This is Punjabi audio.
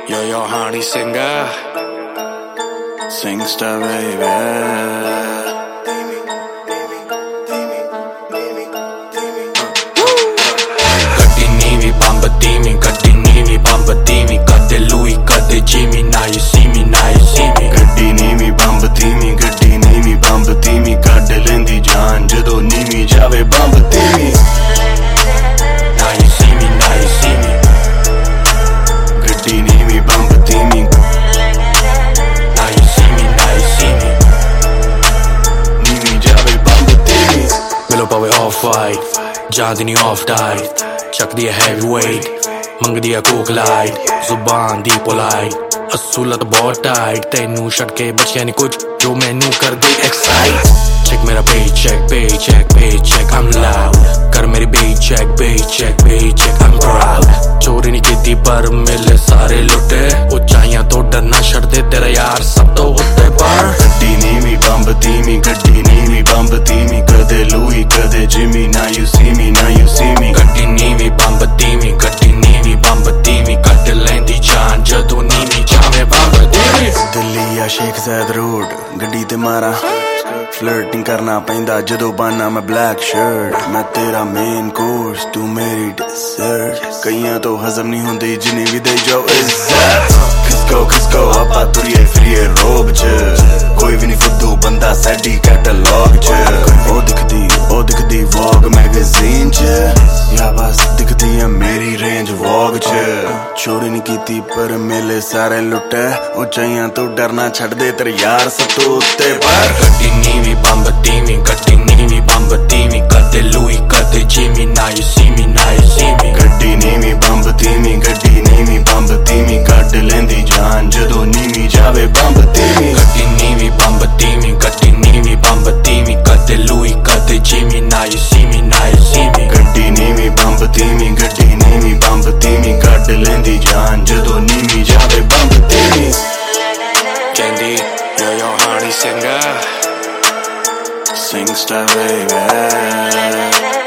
Yo, honey singer, singster baby. Gaddi neevi bump teemi, gaddi neevi bump teemi. Kade Louis, kade Jimmy. Now you see me, now you see me. Gaddi neevi bump teemi, gaddi neevi bump teemi. Kade lendi jaan jado neevi jaave bump teemi. Now you see me, now you see me. Gaddi neevi bump teemi. Now you see me, now you see me. Neevi jaave bump teemi. Milo pave off white, ਜਾਂਦੀ ਨੀ off diet. ਚੱਕਦੀ ਹੈ heavyweight, ਮੰਗਦੀ ਹੈ coke light. ਜ਼ੁਬਾਨ ਦੀ polite, ਅਸੂਲਤ ਬਹੁਤ tight. ਤੈਨੂੰ ਛੱਡ ਕੇ ਬਚਿਆ ਨੀ ਕੁਝ ਜੋ ਮੈਨੂੰ ਕਰਦੇ excite. Check ਮੇਰਾ paycheck, I'm loud. ਕਰ ਮੇਰੀ paycheck, I'm proud. ਚੋਰੀ ਨੀ ਕੀਤੀ ਪਰ ਮਿਲੇ ਸਾਰੇ ਲੁੱਟੇ. ਉਚਾਈਆਂ ਤੋਂ ਡਰਨਾ ਛੱਡ ਦੇ ਤੇਰਾ ਯਾਰ ਸਭ ਤੋਂ ਉੱਤੇ ਪਰ. Gaddi neevi bump teemi, gaddi neevi bump teemi. Kade Louis, kade Jimmy. Now you see me, now you see me. ਗੱਡੀ ਨੀਵੀਂ ਬੰਬ ਤੀਵੀਂ, ਗੱਡੀ ਨੀਵੀਂ ਬੰਬ ਤੀਵੀਂ. ਕੱਢ ਲੈਂਦੀ ਜਾਨ ਜਦੋਂ ਨੀਵੀਂ ਜਾਵੇ ਬੰਬ ਤੀਵੀਂ. ਦਿੱਲੀ ਆ ਸ਼ੇਖ ਜ਼ੈਦ ਰੋਡ, ਗੱਡੀ ਤੇ ਮਾਰਾਂ ਫਲਰਟਿੰਗ ਕਰਨਾ ਪੈਂਦਾ ਜਦੋਂ ਬਾਨਾ ਮੈਂ ਬਲੈਕ ਸ਼ਰਟ. ਮੈਂ ਤੇਰਾ ਮੇਨ ਕੋਰਸ, ਤੂੰ ਮੇਰੀ ਡਿਜ਼ਰਟ. ਕਈਆਂ ਤੋਂ ਹਜ਼ਮ ਨਹੀਂ ਹੁੰਦੀ ਜਿੰਨੀ ਵੀ ਦੇ ਜਾਓ ਇੱਜ਼ਤ. ਖਿਸਕੋ ਆਪਾਂ ਤੁਰੀਏ ਫਿਰੀਏ ਰੋਬ ਚ. ਕੋਈ ਵੀ ਨਹੀਂ ਫੁੱਦੂ ਬੰਦਾ ਸਾਡੀ ਕੈਟਲੌਗ ਚ. ਉਹ ਦਿਖਦੀ ਵੋਗ ਮੈਗਜ਼ੀਨ ਚ. ਯਾ ਬਸ ਦਿਖਦੀ ਆ ਮੇਰੀ ਰੇਂਜ ਵੋਗ ਚ. ਚੋਰੀ ਨਹੀਂ ਕੀਤੀ ਪਰ ਮੇਲੇ ਸਾਰੇ ਲੁੱਟੇ. ਉਚਾਈਆਂ ਤੋਂ ਡਰਨਾ ਛੱਡ ਦੇ ਤੇਰੇ ਯਾਰ ਸਭ ਤੋਂ ਉੱਤੇ ਪਰ. ਗੱਡੀ ਨੀਵੀਂ ਬੰਬ ਤੀਵੀਂ, ਗੱਡੀ ਨੀਵੀਂ ਬੰਬ ਤੀਵੀਂ. ਕਦੇ ਲੂਈ ਕਦੇ ਜਿਮੀ. Now you see me, now you see me. ਗੱਡੀ ਨੀਵੀਂ ਬੰਬ ਤੀਵੀਂ, ਗੱਡੀ ਨੀਵੀਂ ਬੰਬ ਤੀਵੀਂ. ਕੱਢ ਲੈਂਦੀ ਜਾਨ ਜਦੋਂ ਨੀਵੀਂ ਜਾਵੇ ਬੰਬ ਤੀਵੀਂ. ਗੱਡੀ ਨੀਵੀਂ ਬੰਬ ਤੀਵੀਂ, ਗੱਡੀ ਨੀਵੀਂ ਬੰਬ ਤੀਵੀਂ. ਕਦੇ ਲੂਈ ਕਦੇ ਜਿਮੀ. Now you see me, now you see me. ਗੱਡੀ ਨੀਵੀਂ ਬੰਬ ਤੀਵੀਂ, ਗੱਡੀ ਨੀਵੀਂ ਬੰਬ ਤੀਵੀਂ. ਕੱਢ ਲੈਂਦੀ ਜਾਨ ਜਦੋਂ ਨੀਵੀਂ ਜਾਵੇ ਬੰਬ ਤੀਵੀਂ. ਕਹਿੰਦੀ yo, honey singer, Singster baby.